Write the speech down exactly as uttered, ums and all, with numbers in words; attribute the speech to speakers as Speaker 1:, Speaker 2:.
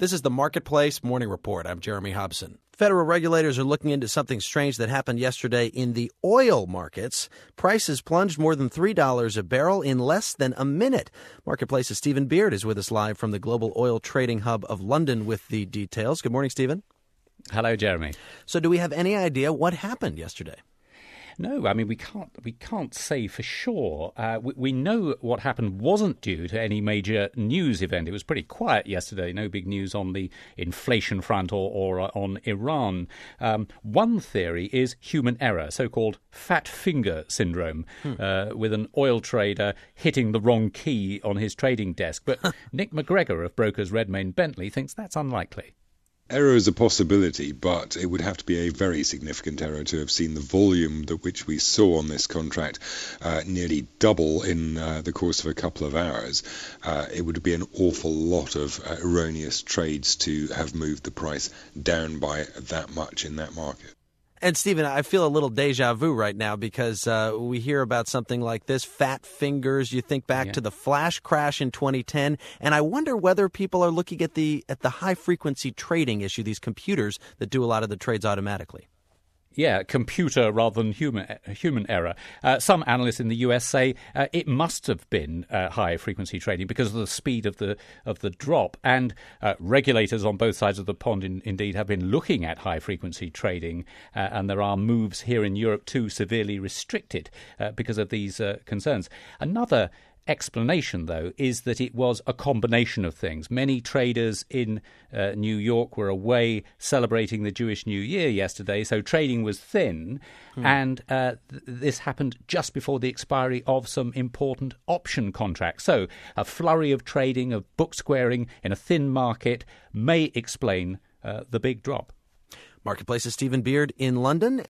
Speaker 1: This is the Marketplace Morning Report. I'm Jeremy Hobson. Federal regulators are looking into something strange that happened yesterday in the oil markets. Prices plunged more than three dollars a barrel in less than a minute. Marketplace's Stephen Beard is with us live from the global oil trading hub of London with the details. Good morning, Stephen.
Speaker 2: Hello, Jeremy.
Speaker 1: So do we have any idea what happened yesterday?
Speaker 2: No, I mean, we can't we can't say for sure. Uh, we, we know what happened wasn't due to any major news event. It was pretty quiet yesterday. No big news on the inflation front or, or uh, on Iran. Um, one theory is human error, so-called fat finger syndrome, hmm. uh, with an oil trader hitting the wrong key on his trading desk. But Nick McGregor of brokers Redmayne Bentley thinks that's unlikely.
Speaker 3: Error is a possibility, but it would have to be a very significant error to have seen the volume that which we saw on this contract uh, nearly double in uh, the course of a couple of hours. Uh, it would be an awful lot of uh, erroneous trades to have moved the price down by that much in that market.
Speaker 1: And, Stephen, I feel a little deja vu right now because uh, we hear about something like this, fat fingers. You think back
Speaker 2: yeah.
Speaker 1: to the flash crash in twenty ten, and I wonder whether people are looking at the at the high-frequency trading issue, these computers that do a lot of the trades automatically.
Speaker 2: Yeah, computer rather than human human error. Uh, some analysts in the U S say uh, it must have been uh, high frequency trading because of the speed of the of the drop. And uh, regulators on both sides of the pond, in, indeed, have been looking at high frequency trading. Uh, and there are moves here in Europe to severely restrict it uh, because of these uh, concerns. Another explanation, though, is that it was a combination of things. Many traders in uh, New York were away celebrating the Jewish New Year yesterday, so trading was thin, hmm. and uh, th- this happened just before the expiry of some important option contracts. So a flurry of trading, of book squaring in a thin market may explain uh, the big drop.
Speaker 1: Marketplace's Stephen Beard in London.